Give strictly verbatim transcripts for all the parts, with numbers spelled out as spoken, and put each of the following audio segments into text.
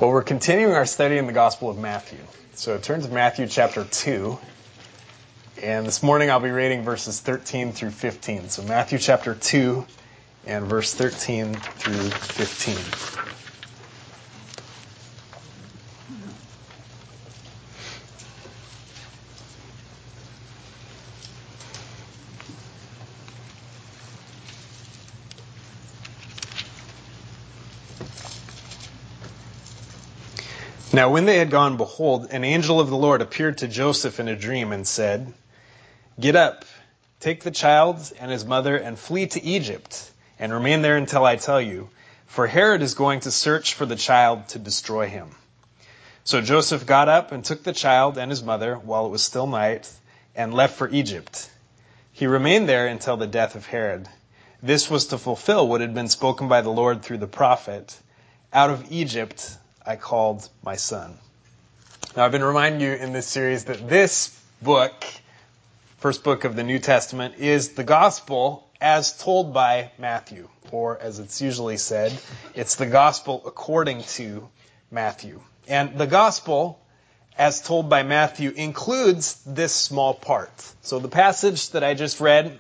Well, we're continuing our study in the Gospel of Matthew. So turn to Matthew chapter two. And this morning I'll be reading verses thirteen through fifteen. So Matthew chapter two and verse thirteen through fifteen. Now when they had gone, behold, an angel of the Lord appeared to Joseph in a dream and said, "Get up, take the child and his mother and flee to Egypt, and remain there until I tell you, for Herod is going to search for the child to destroy him." So Joseph got up and took the child and his mother while it was still night, and left for Egypt. He remained there until the death of Herod. This was to fulfill what had been spoken by the Lord through the prophet, "Out of Egypt I called my son." Now, I've been reminding you in this series that this book, first book of the New Testament, is the gospel as told by Matthew, or as it's usually said, it's the gospel according to Matthew. And the gospel as told by Matthew includes this small part. So the passage that I just read,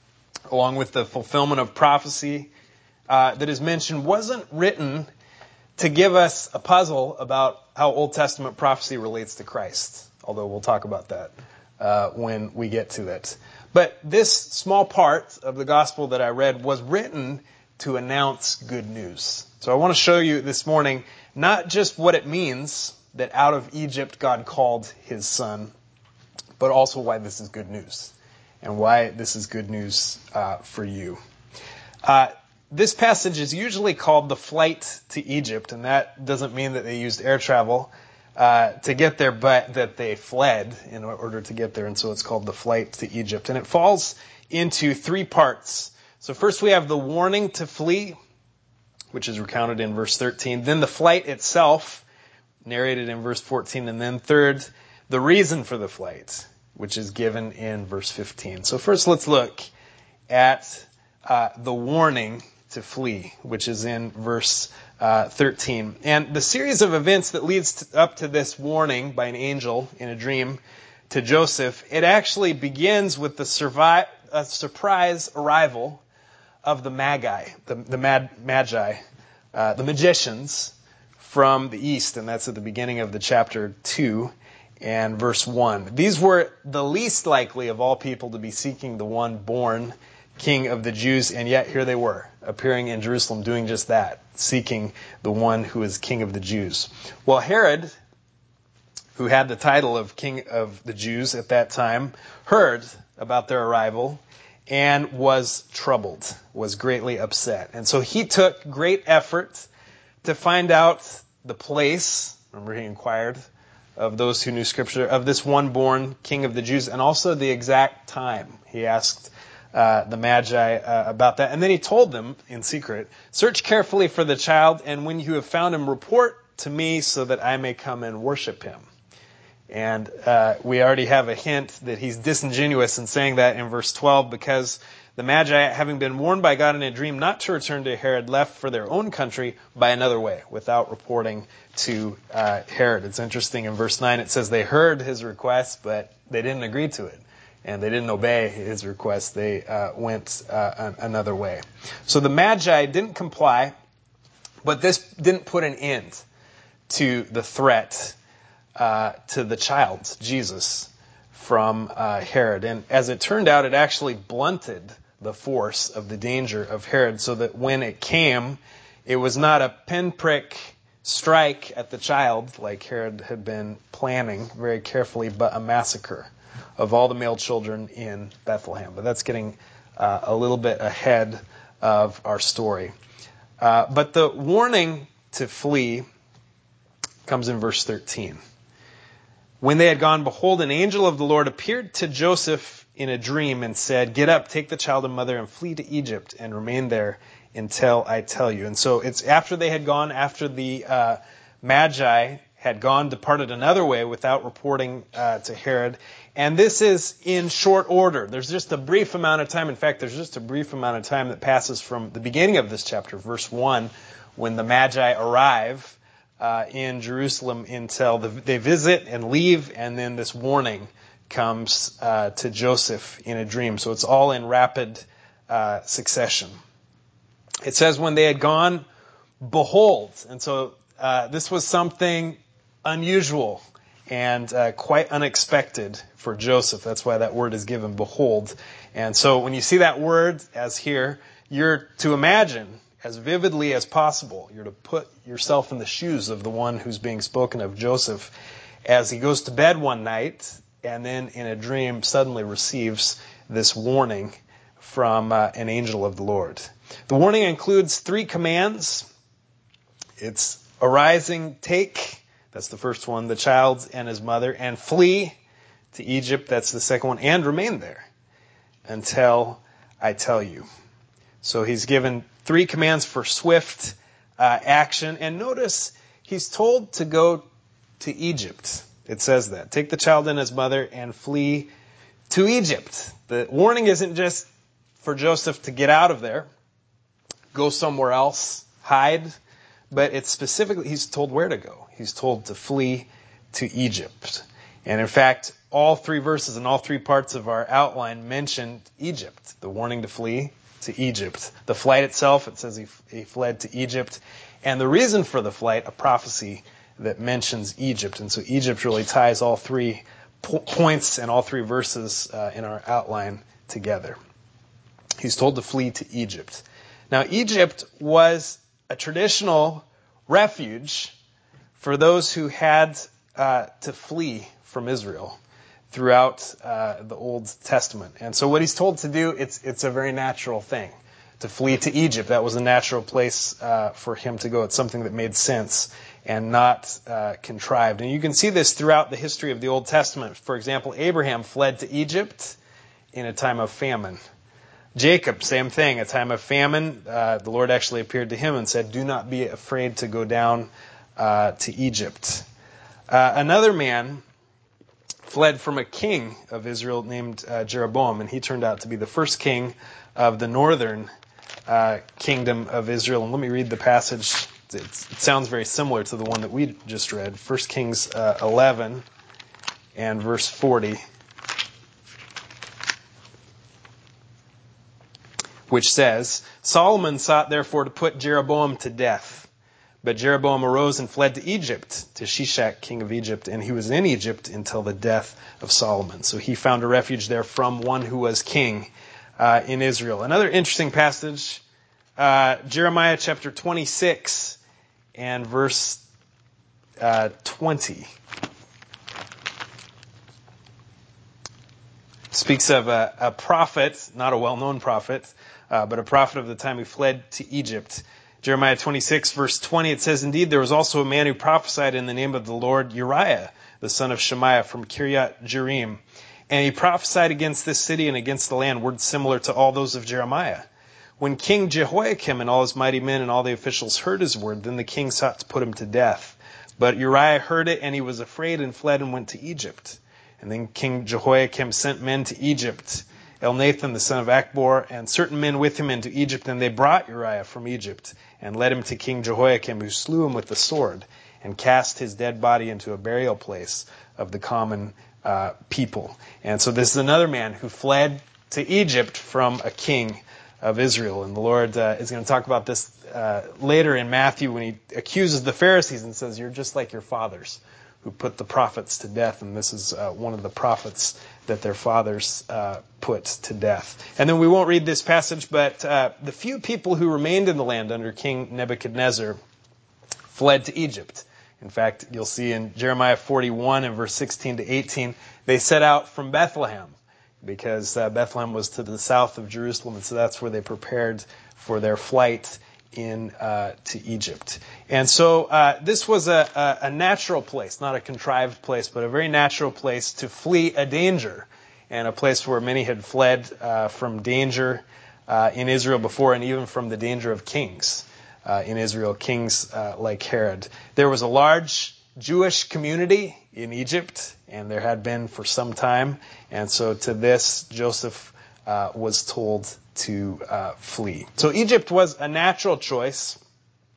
along with the fulfillment of prophecy uh, that is mentioned, wasn't written to give us a puzzle about how Old Testament prophecy relates to Christ, although we'll talk about that uh, when we get to it. But this small part of the gospel that I read was written to announce good news. So I want to show you this morning not just what it means that out of Egypt God called his son, but also why this is good news and why this is good news uh, for you. Uh, This passage is usually called the flight to Egypt, and that doesn't mean that they used air travel uh, to get there, but that they fled in order to get there, and so it's called the flight to Egypt. And it falls into three parts. So first we have the warning to flee, which is recounted in verse thirteen. Then the flight itself, narrated in verse fourteen. And then third, the reason for the flight, which is given in verse fifteen. So first let's look at uh, the warning to flee, which is in verse uh, thirteen. And the series of events that leads to, up to this warning by an angel in a dream to Joseph, it actually begins with the survi- uh, surprise arrival of the Magi, the, the mad, Magi, uh, the magicians from the east, and that's at the beginning of the chapter two and verse one. These were the least likely of all people to be seeking the one born King of the Jews, and yet here they were, appearing in Jerusalem doing just that, seeking the one who is King of the Jews. Well, Herod, who had the title of King of the Jews at that time, heard about their arrival and was troubled, was greatly upset. And so he took great effort to find out the place, remember he inquired of those who knew Scripture, of this one born King of the Jews, and also the exact time. He asked Uh, the Magi uh, about that. And then he told them in secret, "Search carefully for the child, and when you have found him, report to me so that I may come and worship him." And uh, we already have a hint that he's disingenuous in saying that in verse twelve, because the Magi, having been warned by God in a dream not to return to Herod, left for their own country by another way, without reporting to uh, Herod. It's interesting, in verse nine it says they heard his request, but they didn't agree to it. And they didn't obey his request. They uh, went uh, another way. So the Magi didn't comply, but this didn't put an end to the threat uh, to the child, Jesus, from uh, Herod. And as it turned out, it actually blunted the force of the danger of Herod, so that when it came, it was not a pinprick strike at the child, like Herod had been planning very carefully, but a massacre of all the male children in Bethlehem. But that's getting uh, a little bit ahead of our story. Uh, but the warning to flee comes in verse thirteen. When they had gone, behold, an angel of the Lord appeared to Joseph in a dream and said, "Get up, take the child and mother and flee to Egypt and remain there until I tell you." And so it's after they had gone, after the uh, Magi had gone, departed another way without reporting uh, to Herod. And this is in short order. There's just a brief amount of time. In fact, there's just a brief amount of time that passes from the beginning of this chapter, verse one, when the Magi arrive uh, in Jerusalem until the, they visit and leave, and then this warning comes uh, to Joseph in a dream. So it's all in rapid uh, succession. It says, when they had gone, behold. And so uh, this was something unusual and uh, quite unexpected for Joseph. That's why that word is given, behold. And so when you see that word as here, you're to imagine as vividly as possible. You're to put yourself in the shoes of the one who's being spoken of, Joseph, as he goes to bed one night and then in a dream suddenly receives this warning from uh, an angel of the Lord. The warning includes three commands. It's arising, take, that's the first one, the child and his mother, and flee to Egypt, that's the second one, and remain there until I tell you. So he's given three commands for swift uh, action. And notice he's told to go to Egypt. It says that. Take the child and his mother and flee to Egypt. The warning isn't just for Joseph to get out of there, go somewhere else, hide, but it's specifically, he's told where to go. He's told to flee to Egypt. And in fact, all three verses and all three parts of our outline mention Egypt. The warning to flee to Egypt. The flight itself, it says he, he fled to Egypt. And the reason for the flight, a prophecy that mentions Egypt. And so Egypt really ties all three po- points and all three verses uh, in our outline together. He's told to flee to Egypt. Now, Egypt was a traditional refuge for those who had uh, to flee from Israel throughout uh, the Old Testament. And so what he's told to do, it's it's a very natural thing, to flee to Egypt. That was a natural place uh, for him to go. It's something that made sense and not uh, contrived. And you can see this throughout the history of the Old Testament. For example, Abraham fled to Egypt in a time of famine. Jacob, same thing, a time of famine. Uh, the Lord actually appeared to him and said, do not be afraid to go down uh, to Egypt. Uh, another man fled from a king of Israel named uh, Jeroboam, and he turned out to be the first king of the northern uh, kingdom of Israel. And let me read the passage. It's, it sounds very similar to the one that we just read. First Kings uh, eleven and verse forty. Which says, Solomon sought therefore to put Jeroboam to death. But Jeroboam arose and fled to Egypt, to Shishak, king of Egypt, and he was in Egypt until the death of Solomon. So he found a refuge there from one who was king uh, in Israel. Another interesting passage, uh, Jeremiah chapter twenty-six and verse uh, twenty. Speaks of a, a prophet, not a well-known prophet, uh, but a prophet of the time who fled to Egypt. Jeremiah twenty-six, verse twenty, it says, Indeed, there was also a man who prophesied in the name of the Lord, Uriah, the son of Shemaiah from Kiriath Jearim. And he prophesied against this city and against the land, words similar to all those of Jeremiah. When King Jehoiakim and all his mighty men and all the officials heard his word, then the king sought to put him to death. But Uriah heard it, and he was afraid and fled and went to Egypt. And then King Jehoiakim sent men to Egypt, Elnathan the son of Achbor, and certain men with him into Egypt, and they brought Uriah from Egypt, and led him to King Jehoiakim, who slew him with the sword, and cast his dead body into a burial place of the common uh, people. And so this is another man who fled to Egypt from a king of Israel. And the Lord uh, is going to talk about this uh, later in Matthew when he accuses the Pharisees and says, you're just like your fathers who put the prophets to death. And this is uh, one of the prophets that their fathers uh, put to death. And then we won't read this passage, but uh, the few people who remained in the land under King Nebuchadnezzar fled to Egypt. In fact, you'll see in Jeremiah forty-one and verse sixteen to eighteen, they set out from Bethlehem because uh, Bethlehem was to the south of Jerusalem, and so that's where they prepared for their flight in uh, to Egypt. And so uh, this was a, a, a natural place, not a contrived place, but a very natural place to flee a danger, and a place where many had fled uh, from danger uh, in Israel before, and even from the danger of kings uh, in Israel, kings uh, like Herod. There was a large Jewish community in Egypt, and there had been for some time, and so to this, Joseph uh, was told to uh, flee. So Egypt was a natural choice,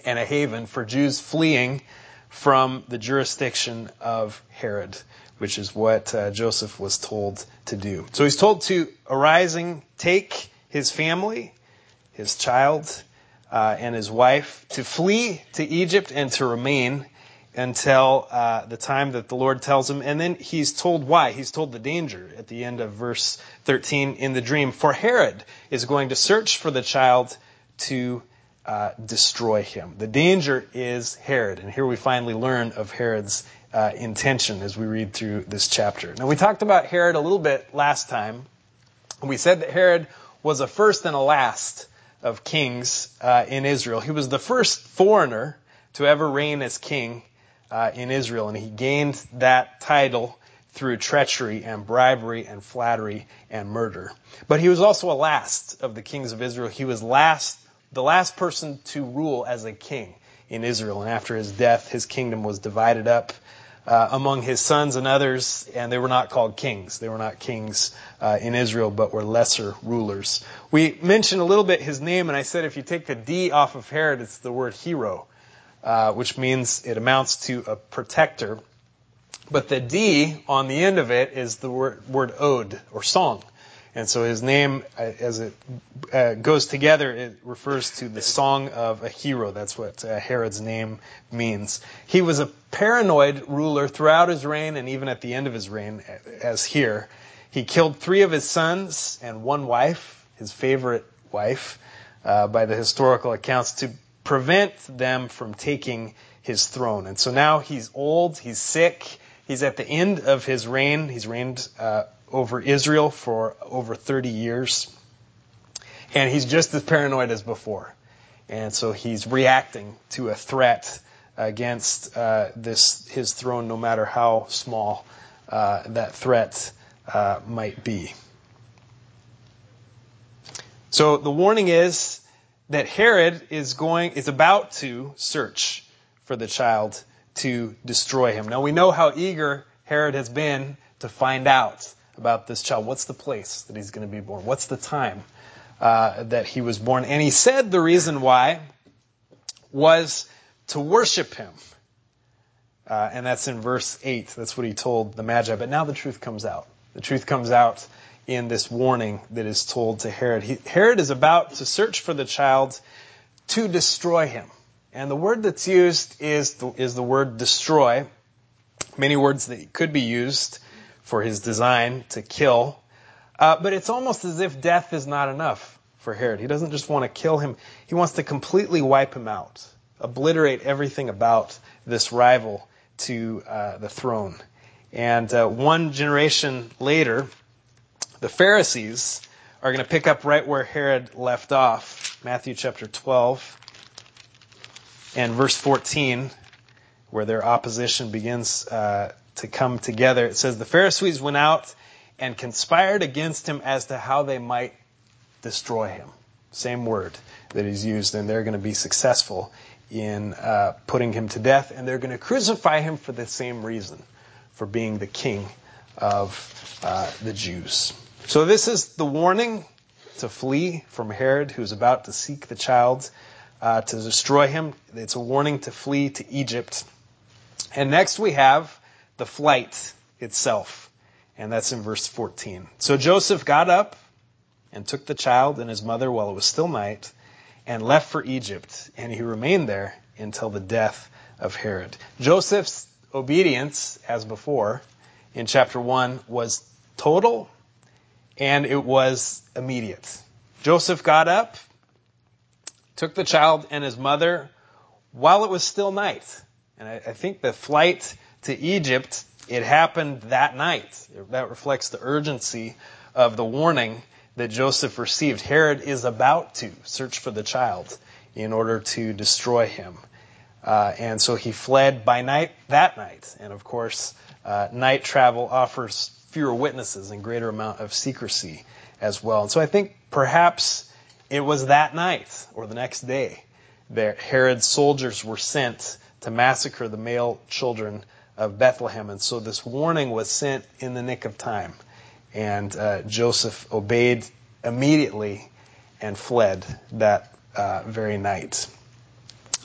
and a haven for Jews fleeing from the jurisdiction of Herod, which is what uh, Joseph was told to do. So he's told to, arising, take his family, his child, uh, and his wife, to flee to Egypt and to remain until uh, the time that the Lord tells him. And then he's told why. He's told the danger at the end of verse thirteen in the dream. For Herod is going to search for the child to uh, destroy him. The danger is Herod. And here we finally learn of Herod's uh, intention as we read through this chapter. Now, we talked about Herod a little bit last time. We said that Herod was a first and a last of kings uh, in Israel. He was the first foreigner to ever reign as king uh, in Israel, and he gained that title through treachery and bribery and flattery and murder. But he was also a last of the kings of Israel. He was last, the last person to rule as a king in Israel, and after his death, his kingdom was divided up Uh, among his sons and others, and they were not called kings. They were not kings uh, in Israel, but were lesser rulers. We mentioned a little bit his name, and I said if you take the D off of Herod, it's the word hero, uh, which means it amounts to a protector. But the D on the end of it is the word, word ode, or song. And so his name, as it uh, goes together, it refers to the song of a hero. That's what uh, Herod's name means. He was a paranoid ruler throughout his reign and even at the end of his reign, as here. He killed three of his sons and one wife, his favorite wife, uh, by the historical accounts, to prevent them from taking his throne. And so now he's old, he's sick, he's at the end of his reign. He's reigned uh, over Israel for over thirty years. And he's just as paranoid as before. And so he's reacting to a threat against uh, this his throne, no matter how small uh, that threat uh, might be. So the warning is that Herod is going is about to search for the child to destroy him. Now we know how eager Herod has been to find out about this child. What's the place that he's going to be born? What's the time uh, that he was born? And he said the reason why was to worship him. Uh, and that's in verse eight. That's what he told the Magi. But now the truth comes out. The truth comes out in this warning that is told to Herod. He, Herod is about to search for the child to destroy him. And the word that's used is the, is the word destroy. Many words that could be used for his design to kill. Uh, but it's almost as if death is not enough for Herod. He doesn't just want to kill him. He wants to completely wipe him out, obliterate everything about this rival to uh, the throne. And uh, one generation later, the Pharisees are going to pick up right where Herod left off. Matthew chapter twelve and verse fourteen, where their opposition begins uh, to come together. It says, the Pharisees went out and conspired against him as to how they might destroy him. Same word that is used, and they're going to be successful in uh, putting him to death, and they're going to crucify him for the same reason, for being the king of uh, the Jews. So this is the warning to flee from Herod, who's about to seek the child uh, to destroy him. It's a warning to flee to Egypt. And next we have the flight itself, and that's in verse fourteen. So Joseph got up and took the child and his mother while it was still night and left for Egypt, and he remained there until the death of Herod. Joseph's obedience, as before, in chapter one, was total and it was immediate. Joseph got up, took the child and his mother while it was still night. And I, I think the flight to Egypt, it happened that night. That reflects the urgency of the warning that Joseph received. Herod is about to search for the child in order to destroy him. Uh, and so he fled by night that night. And of course, uh, night travel offers fewer witnesses and greater amount of secrecy as well. And so I think perhaps it was that night or the next day that Herod's soldiers were sent to massacre the male children of Bethlehem. And so this warning was sent in the nick of time. And uh, Joseph obeyed immediately and fled that uh, very night.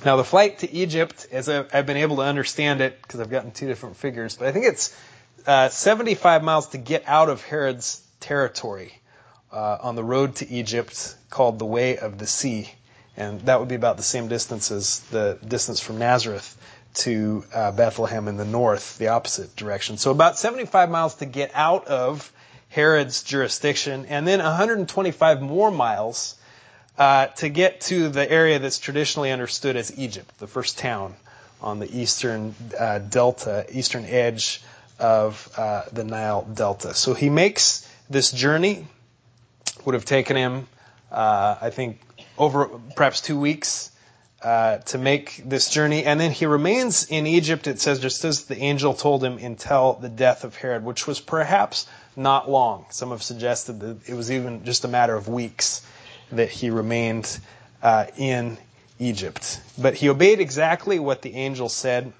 Now, the flight to Egypt, as I've been able to understand it, because I've gotten two different figures, but I think it's uh, seventy-five miles to get out of Herod's territory uh, on the road to Egypt called the Way of the Sea. And that would be about the same distance as the distance from Nazareth to uh, Bethlehem in the north, the opposite direction. So about seventy-five miles to get out of Herod's jurisdiction, and then one hundred twenty-five more miles uh, to get to the area that's traditionally understood as Egypt, the first town on the eastern uh, delta, eastern edge of uh, the Nile Delta. So he makes this journey. Would have taken him, uh, I think, over perhaps two weeks uh, to make this journey. And then he remains in Egypt, it says, just as the angel told him, until the death of Herod, which was perhaps not long. Some have suggested that it was even just a matter of weeks that he remained uh, in Egypt. But he obeyed exactly what the angel said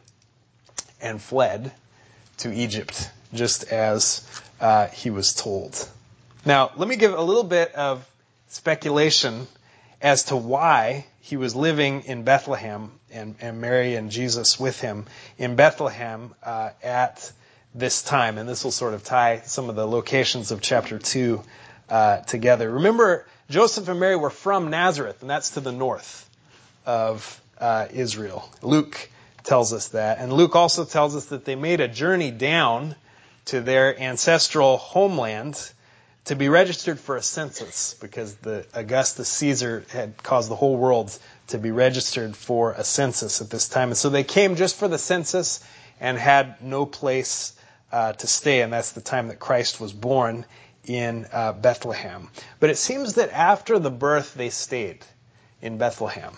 and fled to Egypt, just as uh, he was told. Now, let me give a little bit of speculation as to why he was living in Bethlehem and, and Mary and Jesus with him in Bethlehem uh, at this time. And this will sort of tie some of the locations of chapter two uh, together. Remember, Joseph and Mary were from Nazareth, and that's to the north of uh, Israel. Luke tells us that. And Luke also tells us that they made a journey down to their ancestral homeland to be registered for a census, because the Augustus Caesar had caused the whole world to be registered for a census at this time. And so they came just for the census and had no place uh, to stay. And that's the time that Christ was born in uh, Bethlehem. But it seems that after the birth, they stayed in Bethlehem.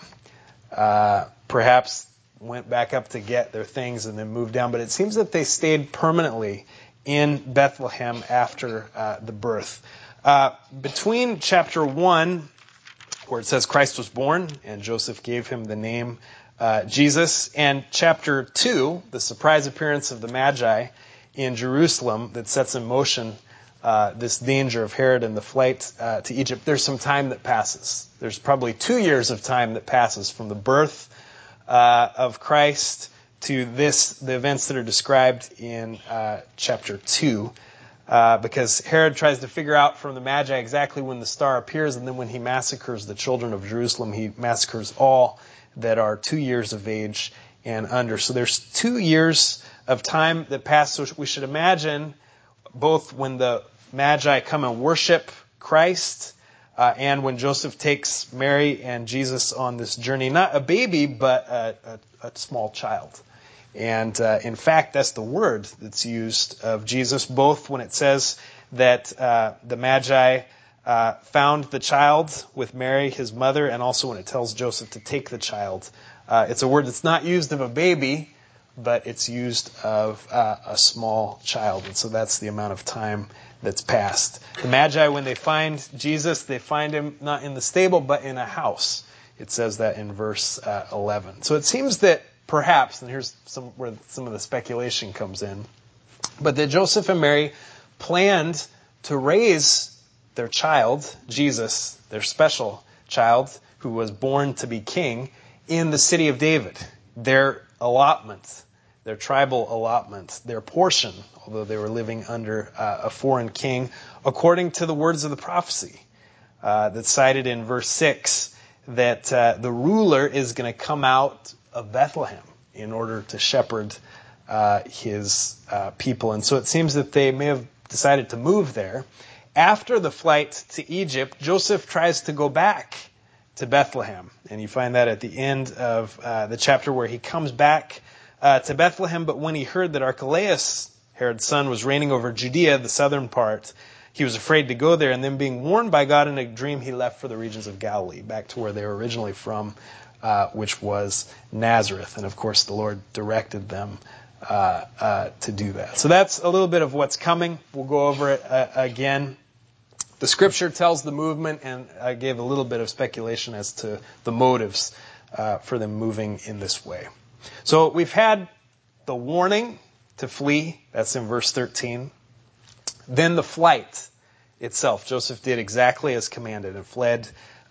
Uh, perhaps went back up to get their things and then moved down. But it seems that they stayed permanently in Bethlehem after uh, the birth. Uh, between chapter one, where it says Christ was born and Joseph gave him the name uh, Jesus, and chapter two, the surprise appearance of the Magi in Jerusalem that sets in motion uh, this danger of Herod and the flight uh, to Egypt, there's some time that passes. There's probably two years of time that passes from the birth uh, of Christ to this, the events that are described in uh, chapter two, uh, because Herod tries to figure out from the Magi exactly when the star appears, and then when he massacres the children of Jerusalem, he massacres all that are two years of age and under. So there's two years of time that pass. So we should imagine both when the Magi come and worship Christ uh, and when Joseph takes Mary and Jesus on this journey, not a baby, but a, a, a small child. And uh, in fact, that's the word that's used of Jesus, both when it says that uh, the Magi uh, found the child with Mary, his mother, and also when it tells Joseph to take the child. Uh, it's a word that's not used of a baby, but it's used of uh, a small child. And so that's the amount of time that's passed. The Magi, when they find Jesus, they find him not in the stable, but in a house. It says that in verse uh, eleven. So it seems that perhaps, and here's some where some of the speculation comes in, but that Joseph and Mary planned to raise their child, Jesus, their special child, who was born to be king, in the city of David. Their allotment, their tribal allotment, their portion, although they were living under uh, a foreign king, according to the words of the prophecy uh, that's cited in verse six, that uh, the ruler is going to come out of Bethlehem in order to shepherd uh, his uh, people. And so it seems that they may have decided to move there. After the flight to Egypt, Joseph tries to go back to Bethlehem. And you find that at the end of uh, the chapter where he comes back uh, to Bethlehem. But when he heard that Archelaus, Herod's son, was reigning over Judea, the southern part, he was afraid to go there. And then being warned by God in a dream, he left for the regions of Galilee, back to where they were originally from, Uh, which was Nazareth. And of course, the Lord directed them uh, uh, to do that. So that's a little bit of what's coming. We'll go over it uh, again. The scripture tells the movement, and I gave a little bit of speculation as to the motives uh, for them moving in this way. So we've had the warning to flee. That's in verse thirteen. Then the flight itself. Joseph did exactly as commanded and fled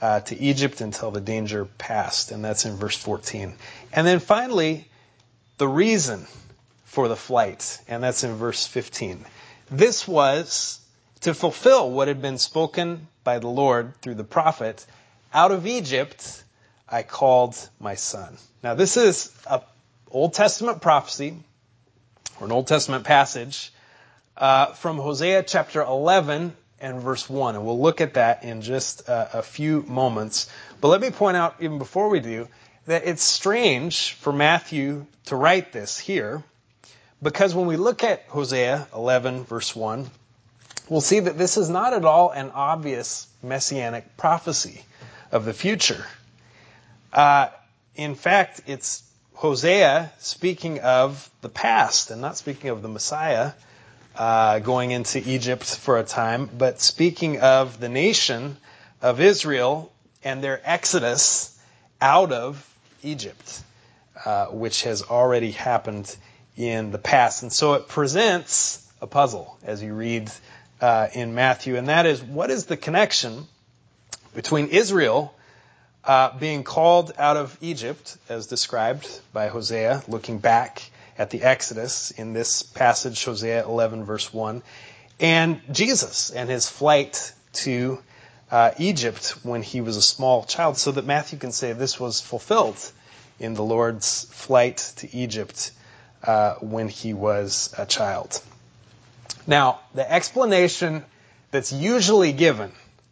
uh, to Egypt until the danger passed. And that's in verse fourteen. And then finally, the reason for the flight. And that's in verse fifteen. This was to fulfill what had been spoken by the Lord through the prophet, out of Egypt I called my son. Now this is an Old Testament prophecy, or an Old Testament passage, uh, from Hosea chapter eleven and verse one. And we'll look at that in just uh, a few moments. But let me point out, even before we do, that it's strange for Matthew to write this here, because when we look at Hosea eleven verse one, we'll see that this is not at all an obvious messianic prophecy of the future. Uh, in fact, it's Hosea speaking of the past and not speaking of the Messiah uh, going into Egypt for a time, but speaking of the nation of Israel and their exodus out of Egypt, uh, which has already happened in the past. And so it presents a puzzle as you read uh, in Matthew, and that is, what is the connection between Israel uh, being called out of Egypt, as described by Hosea, looking back at the Exodus in this passage, Hosea eleven verse one, and Jesus and his flight to uh, Egypt when he was a small child, so that Matthew can say this was fulfilled in the Lord's flight to Egypt uh, when he was a child. Now, the explanation that's usually given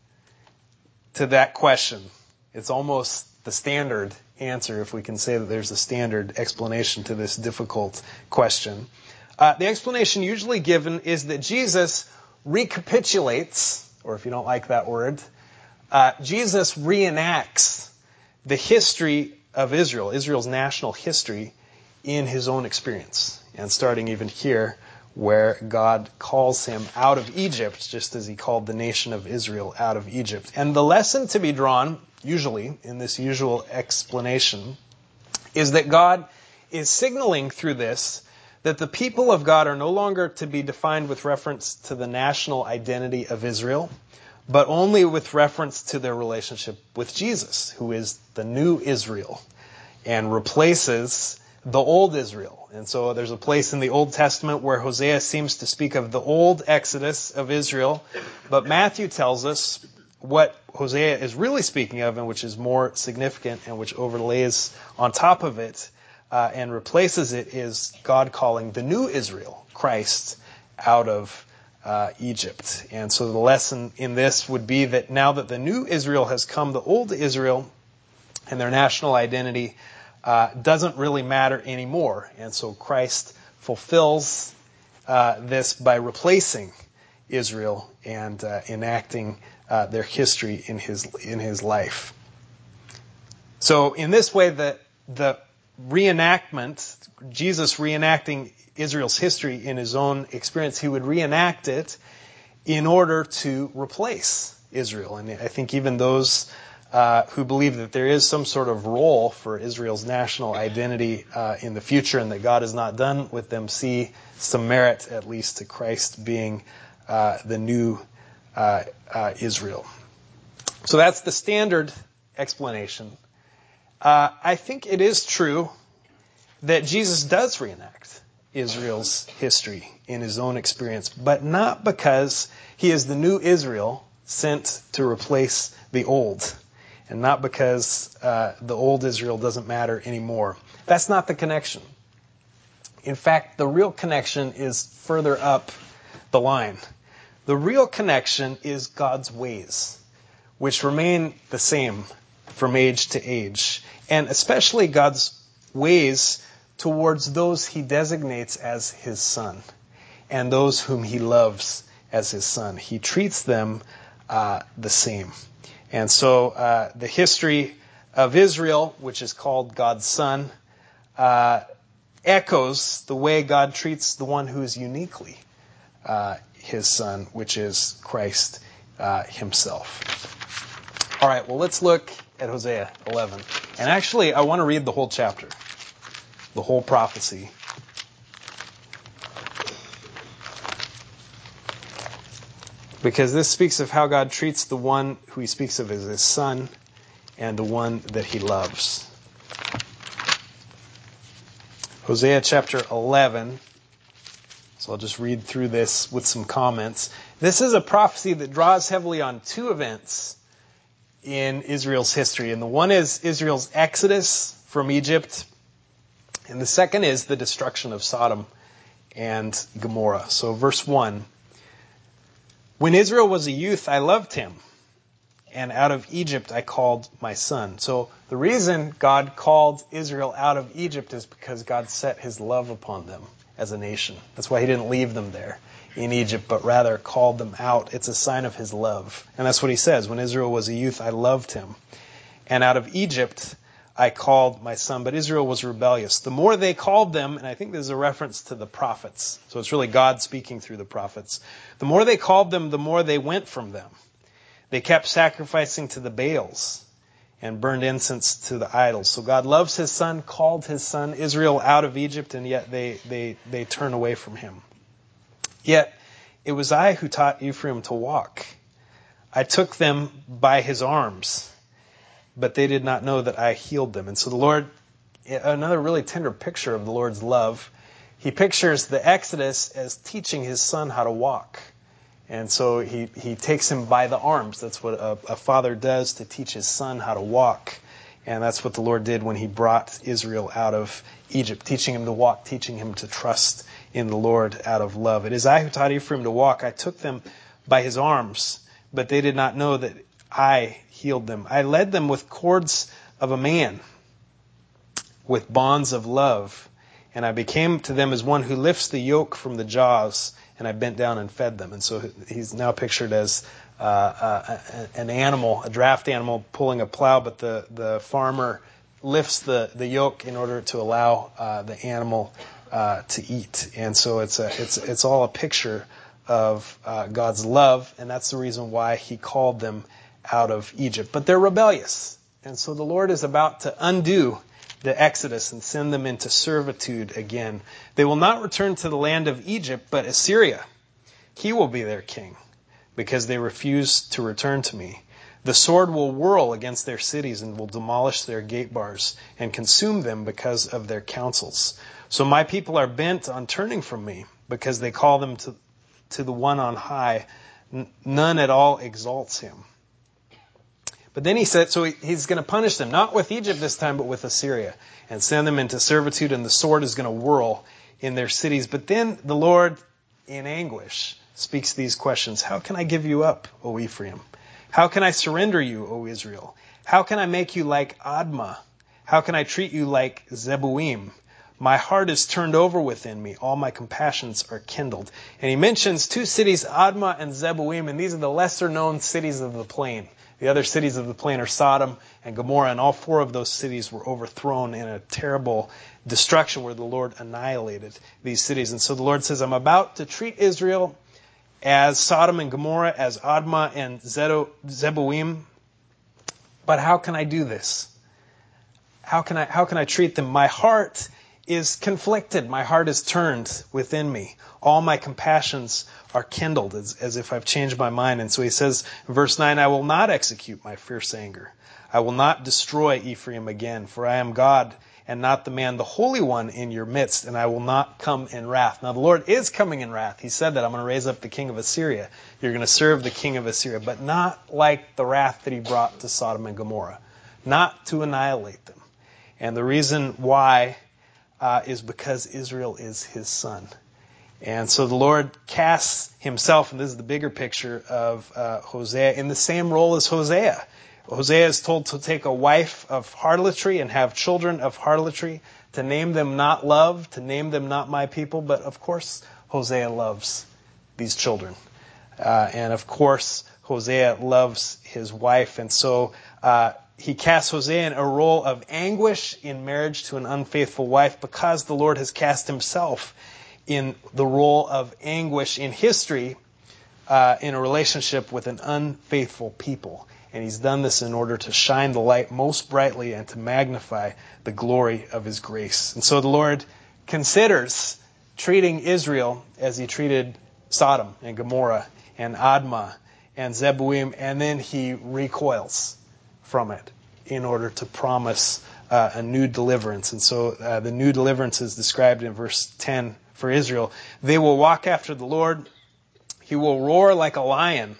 to that question, it's almost the standard answer, if we can say that there's a standard explanation to this difficult question. Uh, the explanation usually given is that Jesus recapitulates, or if you don't like that word, uh, Jesus reenacts the history of Israel, Israel's national history, in his own experience. And starting even here, where God calls him out of Egypt, just as he called the nation of Israel out of Egypt. And the lesson to be drawn, usually, in this usual explanation, is that God is signaling through this that the people of God are no longer to be defined with reference to the national identity of Israel, but only with reference to their relationship with Jesus, who is the new Israel, and replaces the old Israel. And so there's a place in the Old Testament where Hosea seems to speak of the old Exodus of Israel, but Matthew tells us what Hosea is really speaking of, and which is more significant and which overlays on top of it uh, and replaces it, is God calling the new Israel, Christ, out of uh, Egypt. And so the lesson in this would be that now that the new Israel has come, the old Israel and their national identity Uh, doesn't really matter anymore. And so Christ fulfills uh, this by replacing Israel and uh, enacting uh, their history in his in his life. So in this way, the the reenactment, Jesus reenacting Israel's history in his own experience, he would reenact it in order to replace Israel. And I think even those Uh, who believe that there is some sort of role for Israel's national identity uh, in the future and that God is not done with them, see some merit, at least, to Christ being uh, the new uh, uh, Israel. So that's the standard explanation. Uh, I think it is true that Jesus does reenact Israel's history in his own experience, but not because he is the new Israel sent to replace the old, and not because uh, the old Israel doesn't matter anymore. That's not the connection. In fact, the real connection is further up the line. The real connection is God's ways, which remain the same from age to age, and especially God's ways towards those he designates as his son, and those whom he loves as his son. He treats them uh, the same. And so uh, the history of Israel, which is called God's Son, uh, echoes the way God treats the one who is uniquely uh, his son, which is Christ uh, himself. All right, well, let's look at Hosea eleven. And actually, I want to read the whole chapter, the whole prophecy. Because this speaks of how God treats the one who he speaks of as his son and the one that he loves. Hosea chapter eleven. So I'll just read through this with some comments. This is a prophecy that draws heavily on two events in Israel's history. And the one is Israel's exodus from Egypt. And the second is the destruction of Sodom and Gomorrah. So verse one. When Israel was a youth, I loved him, and out of Egypt I called my son. So the reason God called Israel out of Egypt is because God set his love upon them as a nation. That's why he didn't leave them there in Egypt, but rather called them out. It's a sign of his love. And that's what he says. When Israel was a youth, I loved him. And out of Egypt I called my son. But Israel was rebellious. The more they called them, and I think this is a reference to the prophets. So it's really God speaking through the prophets. The more they called them, the more they went from them. They kept sacrificing to the Baals and burned incense to the idols. So God loves his son, called his son Israel out of Egypt, and yet they, they, they turn away from him. Yet it was I who taught Ephraim to walk. I took them by his arms, but they did not know that I healed them. And so the Lord, another really tender picture of the Lord's love, he pictures the Exodus as teaching his son how to walk. And so he, he takes him by the arms. That's what a, a father does to teach his son how to walk. And that's what the Lord did when he brought Israel out of Egypt, teaching him to walk, teaching him to trust in the Lord out of love. It is I who taught Ephraim to walk. I took them by his arms, but they did not know that I healed them. I led them with cords of a man, with bonds of love. And I became to them as one who lifts the yoke from the jaws, and I bent down and fed them. And so he's now pictured as uh, uh, an animal, a draft animal pulling a plow, but the, the farmer lifts the, the yoke in order to allow uh, the animal uh, to eat. And so it's a, it's it's all a picture of uh, God's love, and that's the reason why he called them out of Egypt. But they're rebellious. And so the Lord is about to undo the Exodus and send them into servitude again. They will not return to the land of Egypt, but Assyria. He will be their king, because they refuse to return to me. The sword will whirl against their cities and will demolish their gate bars and consume them because of their counsels. So my people are bent on turning from me, because they call them to, to the one on high. N- none at all exalts him. But then he said, so he, he's going to punish them, not with Egypt this time, but with Assyria, and send them into servitude, and the sword is going to whirl in their cities. But then the Lord, in anguish, speaks these questions. How can I give you up, O Ephraim? How can I surrender you, O Israel? How can I make you like Admah? How can I treat you like Zeboim? My heart is turned over within me. All my compassions are kindled. And he mentions two cities, Admah and Zeboim, and these are the lesser known cities of the plain. The other cities of the plain are Sodom and Gomorrah, and all four of those cities were overthrown in a terrible destruction where the Lord annihilated these cities. And so the Lord says, I'm about to treat Israel as Sodom and Gomorrah, as Admah and Zeboim. But how can I do this? How can I, how can I treat them? My heart is conflicted. My heart is turned within me. All my compassions are kindled, as, as if I've changed my mind. And so he says in verse nine, I will not execute my fierce anger. I will not destroy Ephraim again, for I am God and not the man, the Holy One in your midst, and I will not come in wrath. Now the Lord is coming in wrath. He said that I'm going to raise up the king of Assyria. You're going to serve the king of Assyria, but not like the wrath that he brought to Sodom and Gomorrah, not to annihilate them. And the reason why uh, is because Israel is his son. And so the Lord casts himself, and this is the bigger picture of uh, Hosea, in the same role as Hosea. Hosea is told to take a wife of harlotry and have children of harlotry, to name them not love, to name them not my people. But of course, Hosea loves these children. Uh, and of course, Hosea loves his wife. And so uh, he casts Hosea in a role of anguish in marriage to an unfaithful wife, because the Lord has cast himself in the role of anguish in history uh, in a relationship with an unfaithful people. And he's done this in order to shine the light most brightly and to magnify the glory of his grace. And so the Lord considers treating Israel as he treated Sodom and Gomorrah and Admah and Zeboim, and then he recoils from it in order to promise uh, a new deliverance. And so uh, the new deliverance is described in verse ten for Israel. They will walk after the Lord. He will roar like a lion.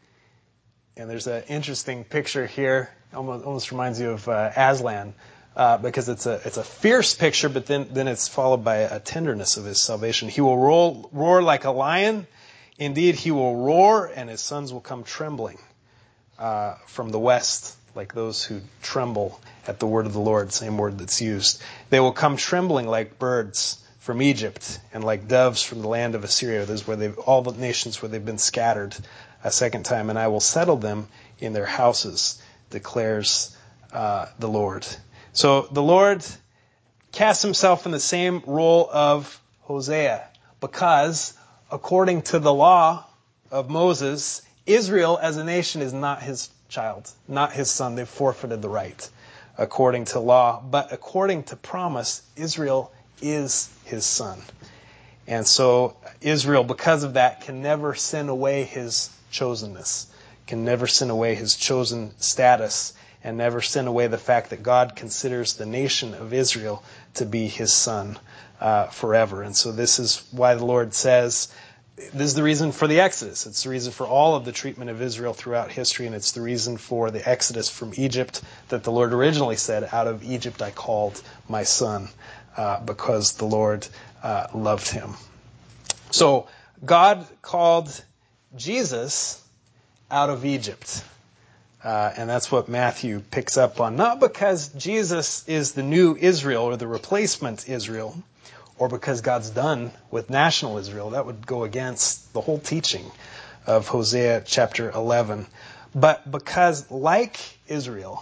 And there's an interesting picture here. Almost, almost reminds you of uh, Aslan, uh, because it's a it's a fierce picture, but then, then it's followed by a tenderness of his salvation. He will roll, roar like a lion. Indeed, he will roar, and his sons will come trembling uh, from the west, like those who tremble at the word of the Lord, same word that's used. They will come trembling like birds from Egypt, and like doves from the land of Assyria. This is where they've, all the nations where they've been scattered a second time, and I will settle them in their houses, declares uh, the Lord. So the Lord casts himself in the same role of Hosea, because according to the law of Moses, Israel as a nation is not his child, not his son. They've forfeited the right according to law. But according to promise, Israel is his son. And so Israel, because of that, can never sin away his chosenness, can never sin away his chosen status, and never sin away the fact that God considers the nation of Israel to be his son uh, forever. And so this is why the Lord says, this is the reason for the Exodus. It's the reason for all of the treatment of Israel throughout history, and it's the reason for the Exodus from Egypt that the Lord originally said, out of Egypt I called my son, uh, because the Lord uh, loved him. So God called Jesus out of Egypt. Uh, and that's what Matthew picks up on. Not because Jesus is the new Israel or the replacement Israel, or because God's done with national Israel. That would go against the whole teaching of Hosea chapter eleven. But because, like Israel,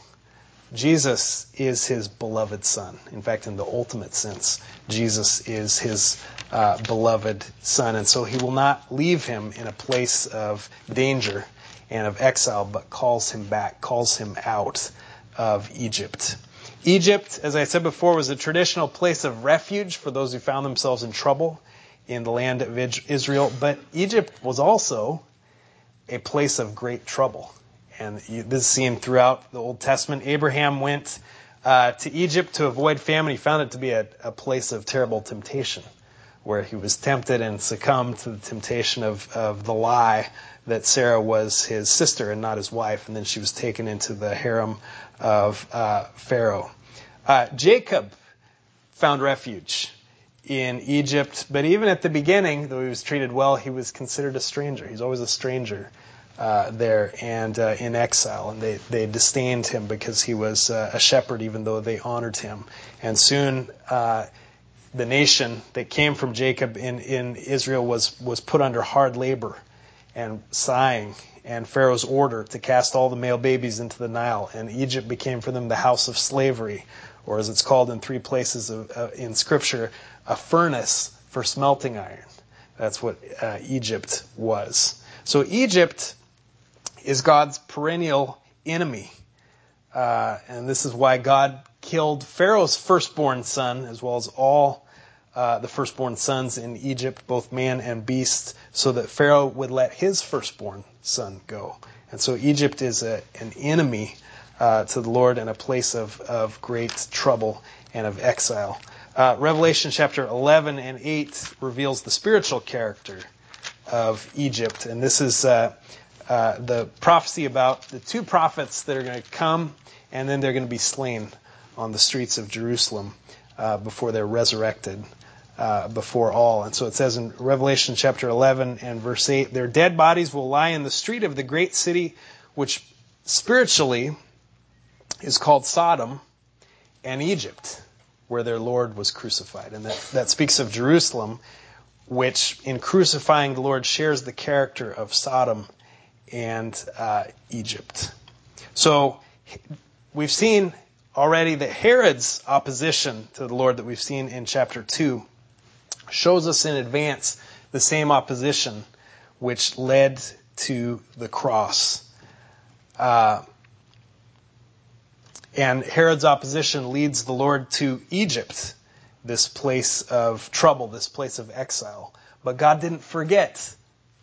Jesus is his beloved son. In fact, in the ultimate sense, Jesus is his uh, beloved son. And so he will not leave him in a place of danger and of exile, but calls him back, calls him out of Egypt. Egypt, as I said before, was a traditional place of refuge for those who found themselves in trouble in the land of Israel. But Egypt was also a place of great trouble. And this is seen throughout the Old Testament. Abraham went uh, to Egypt to avoid famine. He found it to be a, a place of terrible temptation, where he was tempted and succumbed to the temptation of, of the lie that Sarah was his sister and not his wife, and then she was taken into the harem of uh, Pharaoh. Uh, Jacob found refuge in Egypt, but even at the beginning, though he was treated well, he was considered a stranger. He's always a stranger uh, there and uh, in exile, and they, they disdained him because he was uh, a shepherd, even though they honored him. And soon uh, the nation that came from Jacob in, in Israel was, was put under hard labor and sighing, and Pharaoh's order to cast all the male babies into the Nile. And Egypt became for them the house of slavery, or as it's called in three places of, uh, in Scripture, a furnace for smelting iron. That's what uh, Egypt was. So Egypt is God's perennial enemy. Uh, and this is why God killed Pharaoh's firstborn son, as well as all Uh, the firstborn sons in Egypt, both man and beast, so that Pharaoh would let his firstborn son go. And so Egypt is a, an enemy uh, to the Lord and a place of, of great trouble and of exile. Uh, Revelation chapter eleven and eight reveals the spiritual character of Egypt. And this is uh, uh, the prophecy about the two prophets that are going to come, and then they're going to be slain on the streets of Jerusalem uh, before they're resurrected. Uh, before all. And so it says in Revelation chapter eleven and verse eight, their dead bodies will lie in the street of the great city, which spiritually is called Sodom and Egypt, where their Lord was crucified. And that, that speaks of Jerusalem, which in crucifying the Lord shares the character of Sodom and uh, Egypt. So we've seen already that Herod's opposition to the Lord that we've seen in chapter two shows us in advance the same opposition which led to the cross. Uh, and Herod's opposition leads the Lord to Egypt, this place of trouble, this place of exile. But God didn't forget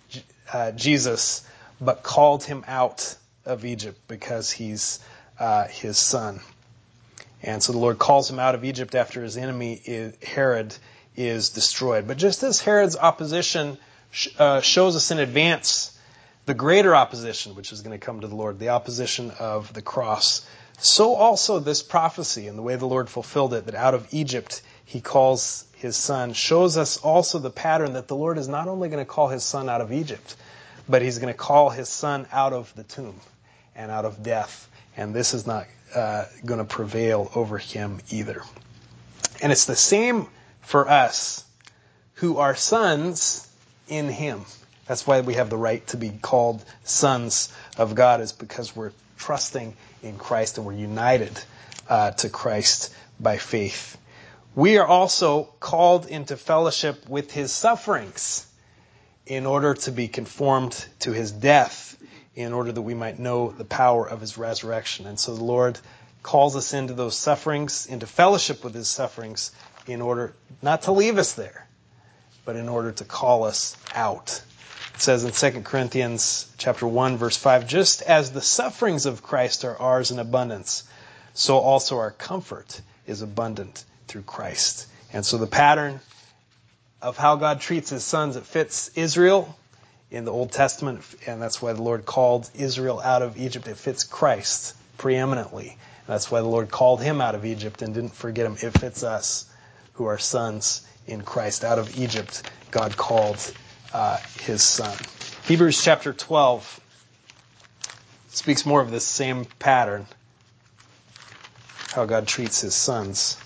uh, Jesus, but called him out of Egypt because he's uh, his son. And so the Lord calls him out of Egypt after his enemy is, Herod is destroyed. But just as Herod's opposition sh- uh, shows us in advance the greater opposition, which is going to come to the Lord, the opposition of the cross, so also this prophecy and the way the Lord fulfilled it, that out of Egypt he calls his son, shows us also the pattern that the Lord is not only going to call his son out of Egypt, but he's going to call his son out of the tomb and out of death. And this is not uh, going to prevail over him either. And it's the same for us who are sons in him. That's why we have the right to be called sons of God, is because we're trusting in Christ and we're united uh, to Christ by faith. We are also called into fellowship with his sufferings in order to be conformed to his death, in order that we might know the power of his resurrection. And so the Lord calls us into those sufferings, into fellowship with his sufferings, in order not to leave us there, but in order to call us out. It says in Second Corinthians chapter one, verse five, just as the sufferings of Christ are ours in abundance, so also our comfort is abundant through Christ. And so the pattern of how God treats his sons, it fits Israel in the Old Testament, and that's why the Lord called Israel out of Egypt. It fits Christ preeminently. And that's why the Lord called him out of Egypt and didn't forget him. It fits us who are sons in Christ. Out of Egypt, God called uh, his son. Hebrews chapter twelve speaks more of this same pattern, how God treats his sons.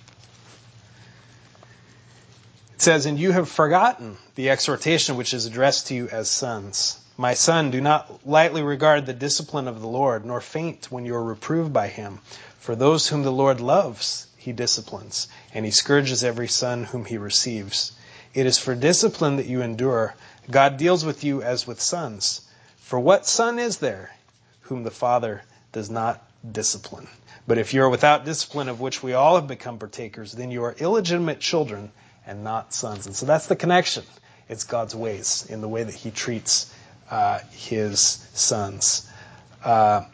It says, and you have forgotten the exhortation which is addressed to you as sons. My son, do not lightly regard the discipline of the Lord, nor faint when you are reproved by him. For those whom the Lord loves, he disciplines, and he scourges every son whom he receives. It is for discipline that you endure. God deals with you as with sons. For what son is there whom the Father does not discipline? But if you are without discipline, of which we all have become partakers, then you are illegitimate children and not sons. And so that's the connection. It's God's ways in the way that he treats uh, his sons. Uh,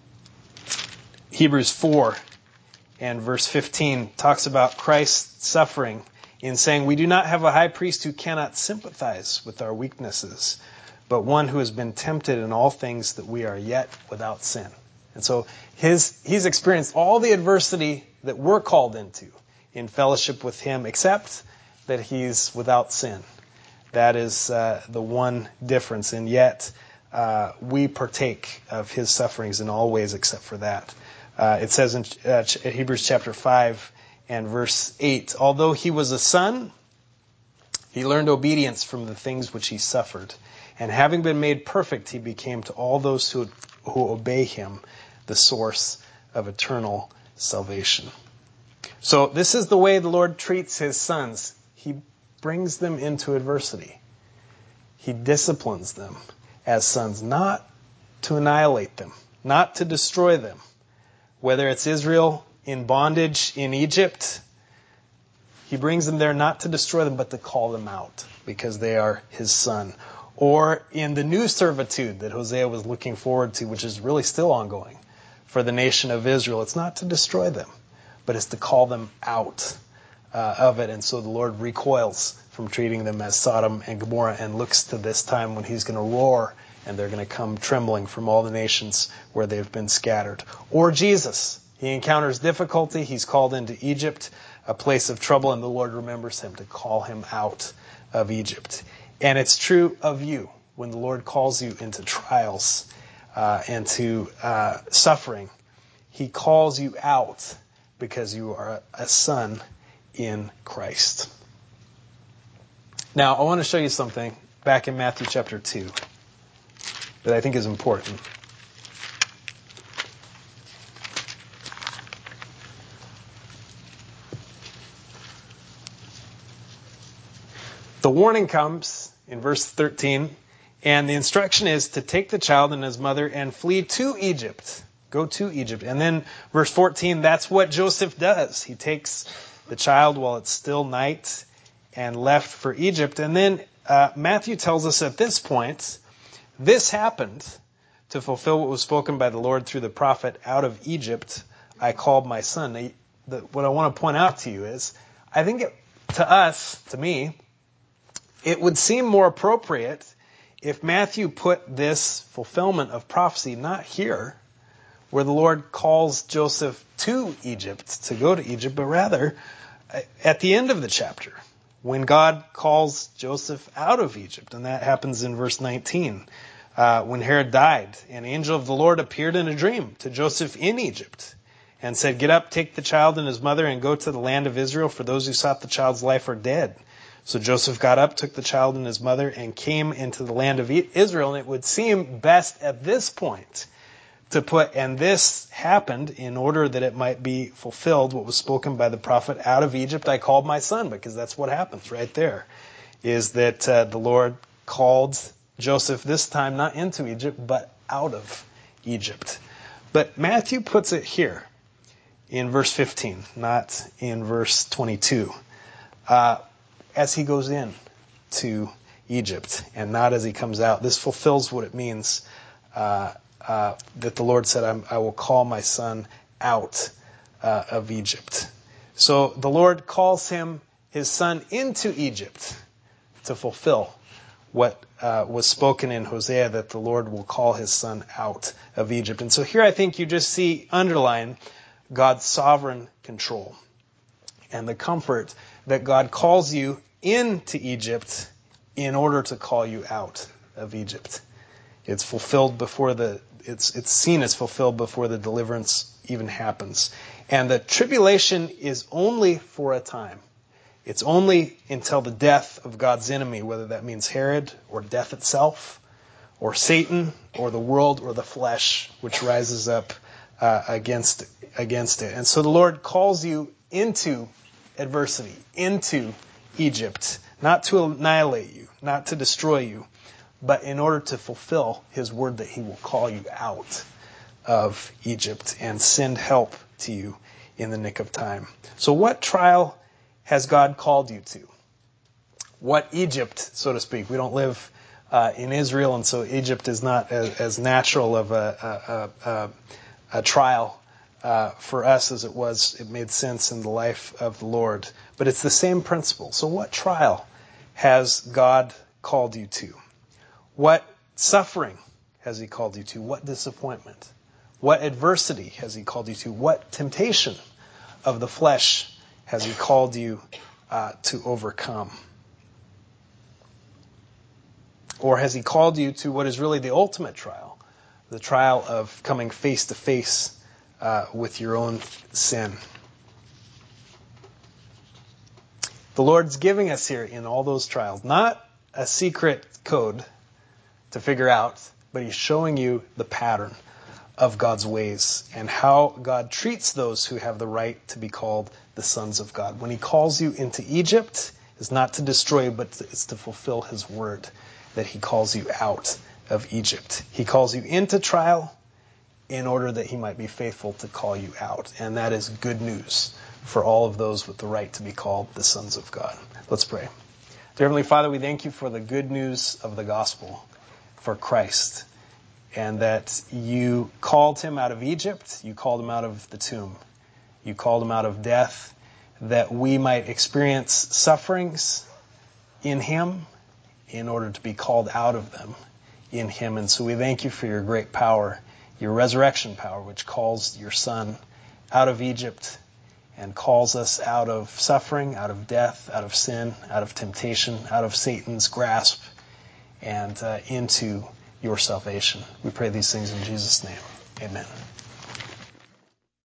Hebrews four and verse fifteen talks about Christ's suffering in saying, we do not have a high priest who cannot sympathize with our weaknesses, but one who has been tempted in all things that we are yet without sin. And so his he's experienced all the adversity that we're called into in fellowship with him, except that he's without sin. That is uh, the one difference. And yet uh, we partake of his sufferings in all ways except for that. Uh, it says in uh, Hebrews chapter five and verse eight, although he was a son, he learned obedience from the things which he suffered. And having been made perfect, he became to all those who, who obey him the source of eternal salvation. So this is the way the Lord treats his sons. He brings them into adversity. He disciplines them as sons, not to annihilate them, not to destroy them. Whether it's Israel in bondage in Egypt, he brings them there not to destroy them, but to call them out because they are his son. Or in the new servitude that Hosea was looking forward to, which is really still ongoing for the nation of Israel, it's not to destroy them, but it's to call them out uh, of it. And so the Lord recoils from treating them as Sodom and Gomorrah and looks to this time when he's going to roar and they're going to come trembling from all the nations where they've been scattered. Or Jesus. He encounters difficulty. He's called into Egypt, a place of trouble, and the Lord remembers him to call him out of Egypt. And it's true of you when the Lord calls you into trials uh, and to uh, suffering. He calls you out because you are a son in Christ. Now, I want to show you something back in Matthew chapter two that I think is important. The warning comes in verse thirteen, and the instruction is to take the child and his mother and flee to Egypt. Go to Egypt. And then verse fourteen, that's what Joseph does. He takes the child while it's still night and left for Egypt. And then uh, Matthew tells us at this point, this happened to fulfill what was spoken by the Lord through the prophet, out of Egypt I called my son. Now, the, what I want to point out to you is, I think it, to us, to me, it would seem more appropriate if Matthew put this fulfillment of prophecy not here, where the Lord calls Joseph to Egypt, to go to Egypt, but rather at the end of the chapter, when God calls Joseph out of Egypt. And that happens in verse nineteen. Uh, when Herod died, an angel of the Lord appeared in a dream to Joseph in Egypt and said, "Get up, take the child and his mother, and go to the land of Israel, for those who sought the child's life are dead." So Joseph got up, took the child and his mother, and came into the land of Israel. And it would seem best at this point to put, and this happened in order that it might be fulfilled what was spoken by the prophet, "Out of Egypt I called my son," because that's what happens right there, is that uh, the Lord called Joseph this time not into Egypt, but out of Egypt. But Matthew puts it here in verse fifteen, not in verse twenty-two, uh, as he goes in to Egypt and not as he comes out. This fulfills what it means uh, uh, that the Lord said, I'm, I will call my son out uh, of Egypt. So the Lord calls him, his son, into Egypt to fulfill what uh, was spoken in Hosea, that the Lord will call his son out of Egypt. And so here I think you just see underline God's sovereign control and the comfort that God calls you into Egypt in order to call you out of Egypt. It's fulfilled before the, it's, it's seen as fulfilled before the deliverance even happens. And the tribulation is only for a time. It's only until the death of God's enemy, whether that means Herod or death itself or Satan or the world or the flesh, which rises up uh, against, against it. And so the Lord calls you into adversity, into Egypt, not to annihilate you, not to destroy you, but in order to fulfill his word that he will call you out of Egypt and send help to you in the nick of time. So what trial has God called you to? What Egypt, so to speak? We don't live uh, in Israel, and so Egypt is not as, as natural of a, a, a, a trial uh, for us as it was. It made sense in the life of the Lord. But it's the same principle. So what trial has God called you to? What suffering has he called you to? What disappointment? What adversity has he called you to? What temptation of the flesh has he called you uh, to overcome? Or has he called you to what is really the ultimate trial, the trial of coming face to face uh, with your own sin? The Lord's giving us here in all those trials, not a secret code to figure out, but he's showing you the pattern of God's ways and how God treats those who have the right to be called the sons of God. When he calls you into Egypt, it's not to destroy you, but it's to fulfill his word that he calls you out of Egypt. He calls you into trial in order that he might be faithful to call you out. And that is good news for all of those with the right to be called the sons of God. Let's pray. Dear Heavenly Father, we thank you for the good news of the gospel, for Christ, and that you called him out of Egypt, you called him out of the tomb, you called him out of death, that we might experience sufferings in him in order to be called out of them in him. And so we thank you for your great power, your resurrection power, which calls your Son out of Egypt and calls us out of suffering, out of death, out of sin, out of temptation, out of Satan's grasp, and uh, into your salvation. We pray these things in Jesus' name. Amen.